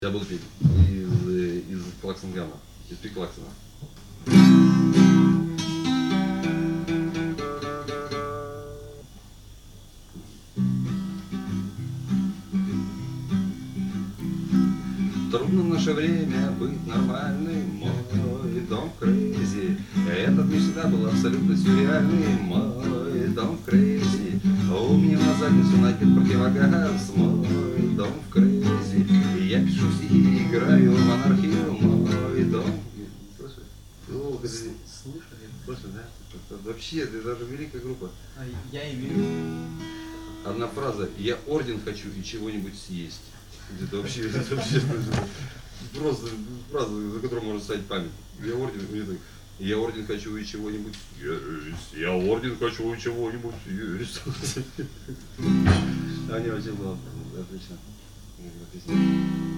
Я буду петь из Клаксонгама, из Пиклаксона. Трудно в наше время быть нормальным, мой дом крейзи. Этот не всегда был абсолютно сюрреальный, мой дом крейзи. У меня на задницу надет противогаз, мой дом крейзи. И я пишу стихи, играю в анархию, мой дом. Слушай, слушай, да? Это вообще, это даже великая группа. Я имею. Одна фраза: я орден хочу и чего-нибудь съесть. Это вообще просто фраза, за которую можно ставить память. Я орден хочу и чего-нибудь есть. Я орден хочу и чего-нибудь есть. Они вообще было отлично.